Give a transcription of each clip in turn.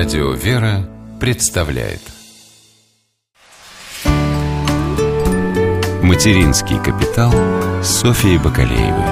Радио «Вера» представляет «Материнский капитал» с Софьей Бакалеевой.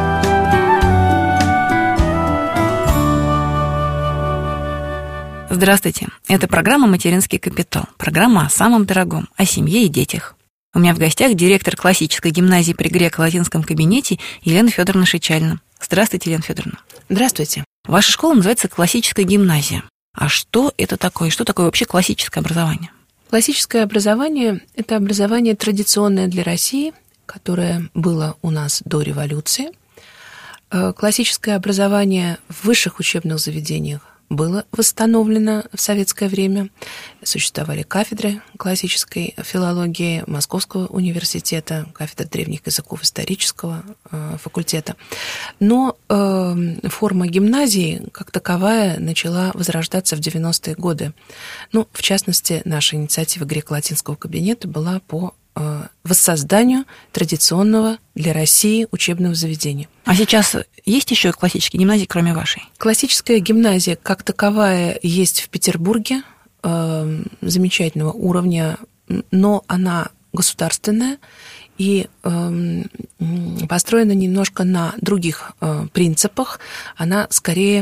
Здравствуйте, это программа «Материнский капитал», программа о самом дорогом, о семье и детях. У меня в гостях директор классической гимназии при греко-латинском кабинете Елена Федоровна Шичалина. Здравствуйте, Елена Федоровна. Здравствуйте. Ваша школа называется классическая гимназия. А что это такое? Что такое вообще классическое образование? Классическое образование – это образование традиционное для России, которое было у нас до революции. Классическое образование в высших учебных заведениях было восстановлено в советское время. Существовали кафедры классической филологии Московского университета, кафедра древних языков исторического факультета. Но форма гимназии, как таковая, начала возрождаться в 90-е годы. Ну, в частности, наша инициатива греко-латинского кабинета была по воссозданию традиционного для России учебного заведения. А сейчас есть еще классические гимназии, кроме вашей? Классическая гимназия, как таковая, есть в Петербурге, замечательного уровня, но она государственная и построена немножко на других принципах. Она скорее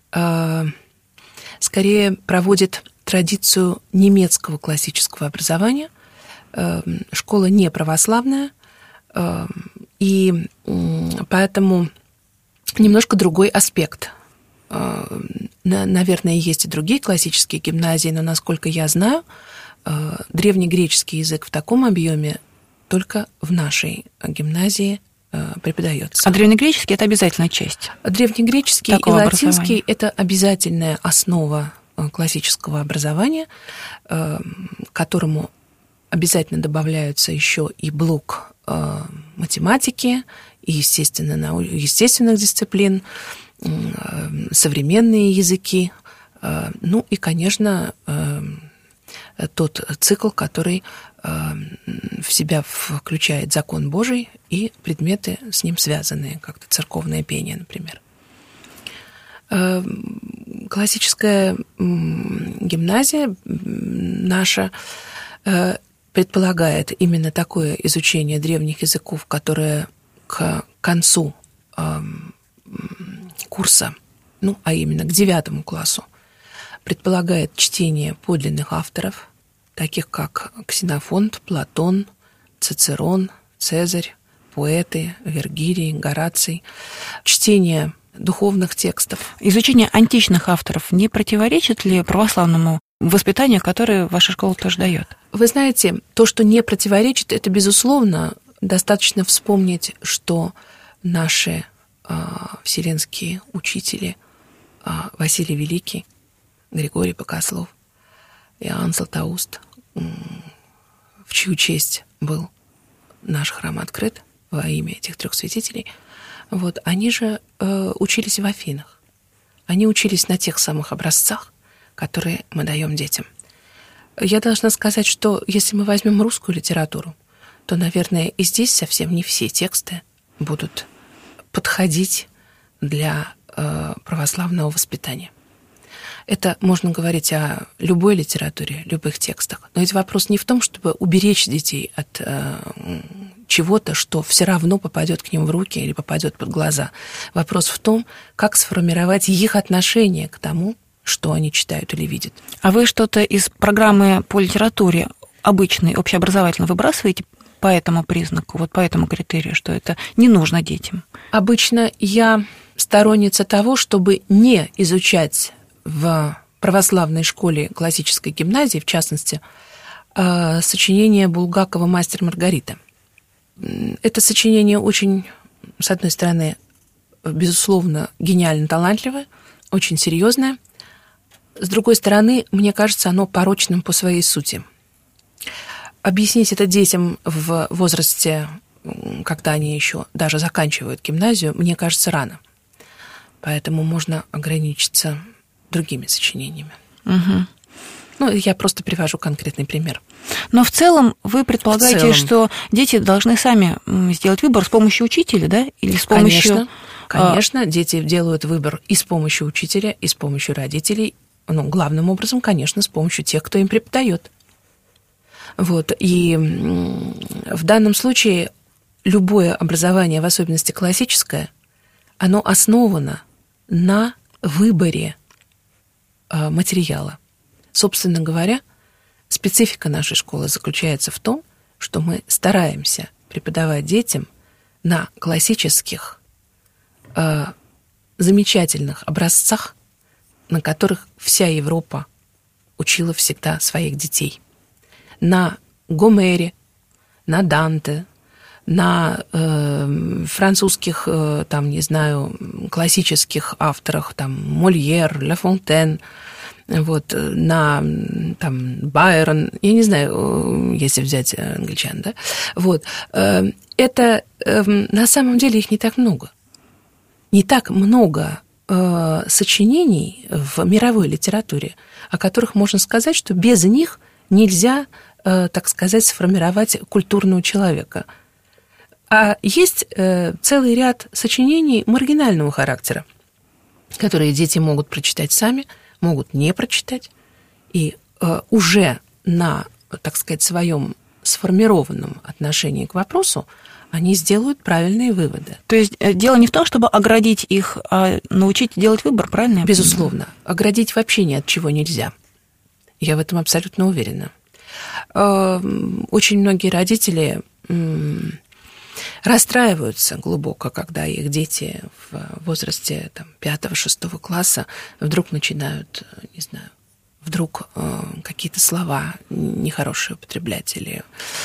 проводит традицию немецкого классического образования. Школа не православная, и поэтому немножко другой аспект. Наверное, есть и другие классические гимназии, но, насколько я знаю, древнегреческий язык в таком объеме только в нашей гимназии преподается. А древнегреческий – это обязательная часть? Древнегреческий и латинский – это обязательная основа классического образования, к которому обязательно добавляются еще и блок математики, и естественных дисциплин, современные языки, ну и, конечно, тот цикл, который в себя включает закон Божий и предметы с ним связанные, как-то церковное пение, например. Классическая гимназия наша предполагает именно такое изучение древних языков, которое к концу курса, ну, а именно к 9 классу, предполагает чтение подлинных авторов, таких как Ксенофонт, Платон, Цицерон, Цезарь, поэты, Вергилий, Гораций, чтение духовных текстов. Изучение античных авторов не противоречит ли православному воспитанию, которое ваша школа тоже дает? Вы знаете, то, что не противоречит, это, безусловно, достаточно вспомнить, что наши вселенские учители Василий Великий, Григорий Богослов, Иоанн Златоуст, в чью честь был наш храм открыт во имя этих 3 святителей, вот, они же учились в Афинах. Они учились на тех самых образцах, которые мы даем детям. Я должна сказать, что если мы возьмем русскую литературу, то, наверное, и здесь совсем не все тексты будут подходить для православного воспитания. Это можно говорить о любой литературе, любых текстах. Но ведь вопрос не в том, чтобы уберечь детей от чего-то, что все равно попадет к ним в руки или попадет под глаза. Вопрос в том, как сформировать их отношение к тому, что они читают или видят. А вы что-то из программы по литературе обычной, общеобразовательной выбрасываете по этому признаку, вот по этому критерию, что это не нужно детям? Обычно я сторонница того, чтобы не изучать в православной школе классической гимназии, в частности, сочинение Булгакова «Мастер и Маргарита». Это сочинение очень, с одной стороны, безусловно, гениально талантливое, очень серьезное. С другой стороны, мне кажется, оно порочным по своей сути. Объяснить это детям в возрасте, когда они еще даже заканчивают гимназию, мне кажется, рано. Поэтому можно ограничиться другими сочинениями. Угу. Ну, я просто привожу конкретный пример. Но в целом вы предполагаете, что дети должны сами сделать выбор с помощью учителя, да? Или с помощью... Конечно, дети делают выбор и с помощью учителя, и с помощью родителей, главным образом, конечно, с помощью тех, кто им преподает. Вот. И в данном случае любое образование, в особенности классическое, оно основано на выборе материала. Собственно говоря, специфика нашей школы заключается в том, что мы стараемся преподавать детям на классических, замечательных образцах, на которых вся Европа учила всегда своих детей. На Гомере, на Данте, на французских, классических авторах, Мольер, Ла Фонтен, на Байрон, я не знаю, если взять англичан, да, это на самом деле их не так много. Не так много сочинений в мировой литературе, о которых можно сказать, что без них нельзя, так сказать, сформировать культурного человека. А есть целый ряд сочинений маргинального характера, которые дети могут прочитать сами, могут не прочитать, и уже на, так сказать, своем сформированном отношении к вопросу они сделают правильные выводы. То есть дело не в том, чтобы оградить их, а научить делать выбор, правильно? Безусловно. Оградить вообще ни от чего нельзя. Я в этом абсолютно уверена. Очень многие родители расстраиваются глубоко, когда их дети в возрасте 5-6 класса вдруг начинают, не знаю, какие-то слова нехорошие употреблять или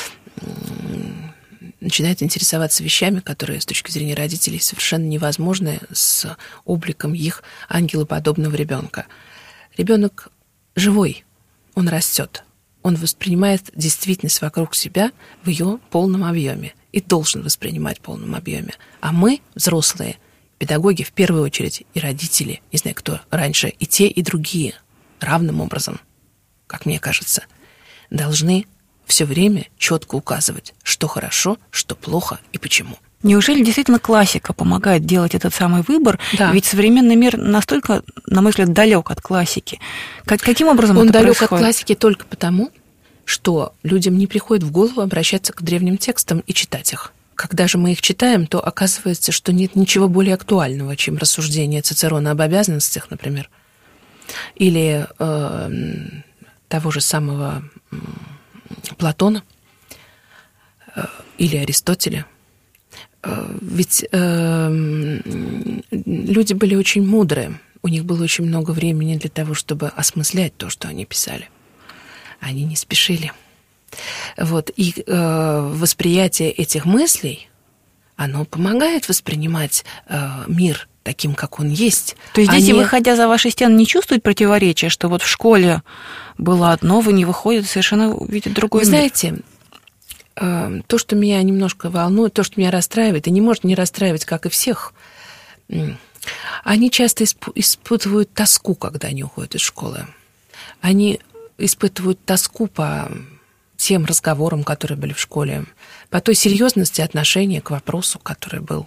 начинают интересоваться вещами, которые с точки зрения родителей совершенно невозможны с обликом их ангелоподобного ребенка. Ребенок живой, он растет, он воспринимает действительность вокруг себя в ее полном объеме и должен воспринимать в полном объеме. А мы, взрослые, педагоги в первую очередь, и родители, не знаю, кто раньше, и те, и другие, равным образом, как мне кажется, должны все время четко указывать, что хорошо, что плохо и почему. Неужели действительно классика помогает делать этот самый выбор? Да. Ведь современный мир настолько, на мой взгляд, далек от классики. Каким образом он это далек происходит? от классики только потому, что людям не приходит в голову обращаться к древним текстам и читать их. Когда же мы их читаем, то оказывается, что нет ничего более актуального, чем рассуждение Цицерона об обязанностях, например, или того же самого Платона или Аристотеля. Ведь люди были очень мудрые, у них было очень много времени для того, чтобы осмыслять то, что они писали. Они не спешили. И восприятие этих мыслей, оно помогает воспринимать мир таким, как он есть. То есть дети, выходя за ваши стены, не чувствуют противоречия, что в школе было одно, вы не выходите, совершенно видят другой мир? Вы знаете, то, что меня немножко волнует, то, что меня расстраивает, и не может не расстраивать, как и всех, они часто испытывают тоску, когда они уходят из школы. Они испытывают тоску по тем разговорам, которые были в школе, по той серьезности отношения к вопросу, который был.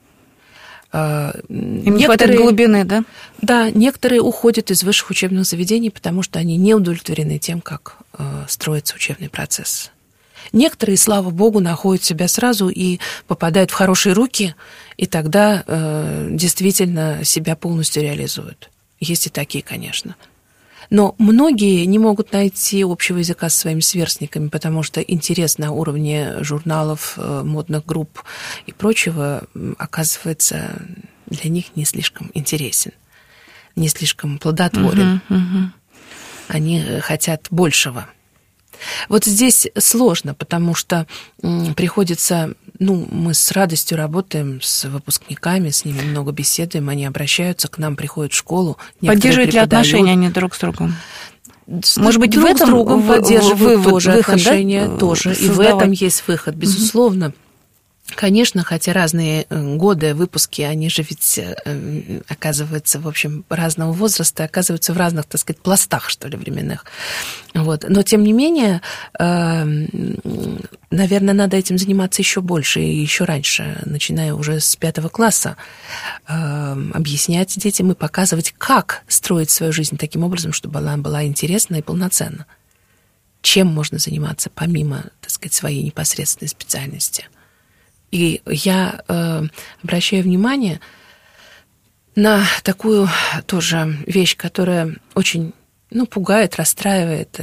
Им не хватает глубины, да? Да, некоторые уходят из высших учебных заведений, потому что они не удовлетворены тем, как строится учебный процесс. Некоторые, слава богу, находят себя сразу и попадают в хорошие руки, и тогда действительно себя полностью реализуют. Есть и такие, конечно. Но многие не могут найти общего языка со своими сверстниками, потому что интерес на уровне журналов, модных групп и прочего оказывается для них не слишком интересен, не слишком плодотворен. Они хотят большего. Вот здесь сложно, потому что приходится... мы с радостью работаем с выпускниками, с ними много беседуем, они обращаются к нам, приходят в школу. Поддерживают ли отношения они друг с другом? Может быть, друг в этом с другом поддерживают тоже выход, отношения, да, тоже. создавать? И в этом есть выход, безусловно. Конечно, хотя разные годы, выпуски, они же ведь оказываются, в общем, разного возраста, оказываются в разных, так сказать, пластах, что ли, временных. Вот. Но, тем не менее, наверное, надо этим заниматься еще больше и еще раньше, начиная уже с 5 класса, объяснять детям и показывать, как строить свою жизнь таким образом, чтобы она была интересна и полноценна. Чем можно заниматься помимо, так сказать, своей непосредственной специальности. И я обращаю внимание на такую тоже вещь, которая очень, пугает, расстраивает.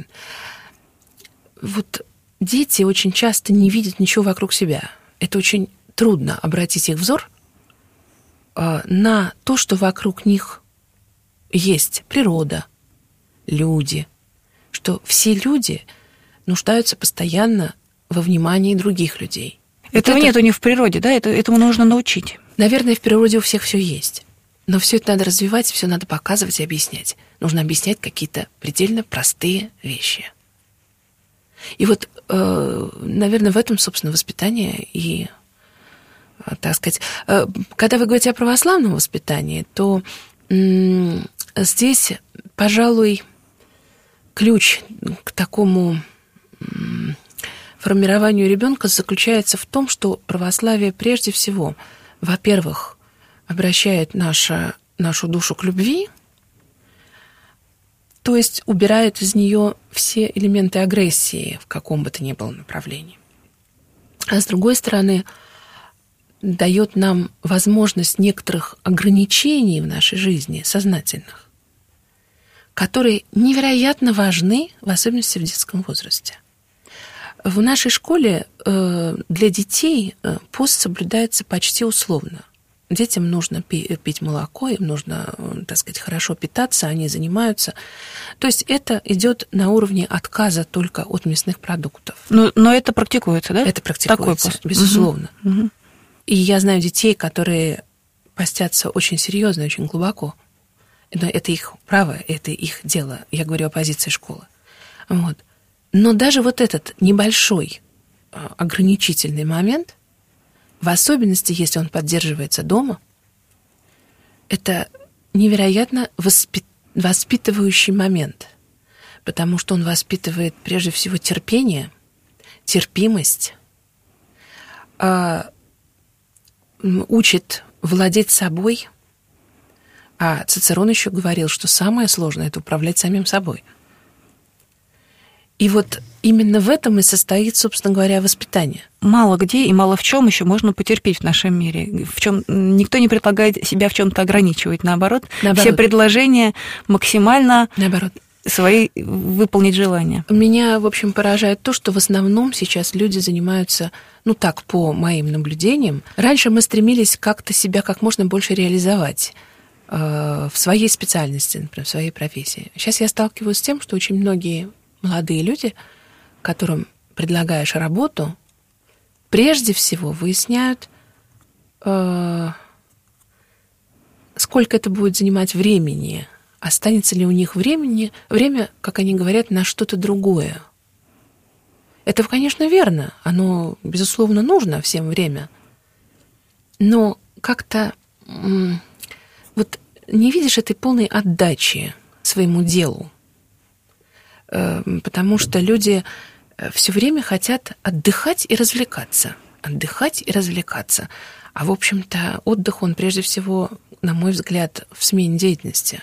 Вот дети очень часто не видят ничего вокруг себя. Это очень трудно обратить их взор на то, что вокруг них есть природа, люди, что все люди нуждаются постоянно во внимании других людей. Этого нету не в природе, да? Этому нужно научить. Наверное, в природе у всех все есть. Но все это надо развивать, все надо показывать и объяснять. Нужно объяснять какие-то предельно простые вещи. И вот, наверное, в этом, собственно, воспитание и, так сказать, когда вы говорите о православном воспитании, то здесь, пожалуй, ключ к такому формированию ребенка заключается в том, что православие прежде всего, во-первых, обращает нашу душу к любви, то есть убирает из нее все элементы агрессии в каком бы то ни было направлении. А с другой стороны, дает нам возможность некоторых ограничений в нашей жизни, сознательных, которые невероятно важны, в особенности в детском возрасте. В нашей школе для детей пост соблюдается почти условно. Детям нужно пить молоко, им нужно, так сказать, хорошо питаться, они занимаются. То есть это идет на уровне отказа только от мясных продуктов. Но это практикуется, да? Это практикуется, безусловно. Угу. И я знаю детей, которые постятся очень серьезно, очень глубоко. Но это их право, это их дело. Я говорю о позиции школы. Вот. Но даже вот этот небольшой ограничительный момент, в особенности, если он поддерживается дома, это невероятно воспитывающий момент, потому что он воспитывает прежде всего терпение, терпимость, учит владеть собой. А Цицерон еще говорил, что самое сложное – это управлять самим собой. И вот именно в этом и состоит, собственно говоря, воспитание. Мало где и мало в чем еще можно потерпеть в нашем мире. В чем никто не предлагает себя в чем-то ограничивать. Наоборот, все предложения максимально свои выполнить желания. Меня, в общем, поражает то, что в основном сейчас люди занимаются, так, по моим наблюдениям. Раньше мы стремились как-то себя как можно больше реализовать в своей специальности, например, в своей профессии. Сейчас я сталкиваюсь с тем, что очень многие молодые люди, которым предлагаешь работу, прежде всего выясняют, сколько это будет занимать времени, останется ли у них время, как они говорят, на что-то другое. Это, конечно, верно, оно, безусловно, нужно всем время, но как-то вот не видишь этой полной отдачи своему делу, потому что люди все время хотят отдыхать и развлекаться. А, в общем-то, отдых, он прежде всего, на мой взгляд, в смене деятельности.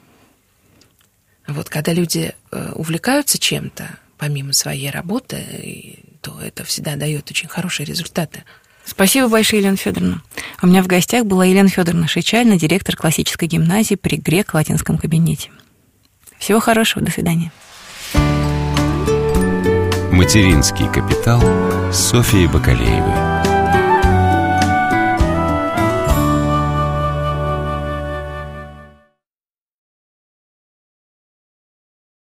Вот когда люди увлекаются чем-то, помимо своей работы, то это всегда дает очень хорошие результаты. Спасибо большое, Елена Федоровна. У меня в гостях была Елена Федоровна Шичальна, директор классической гимназии при греко-латинском кабинете. Всего хорошего, до свидания. Материнский капитал с Софьей Бакалеевой.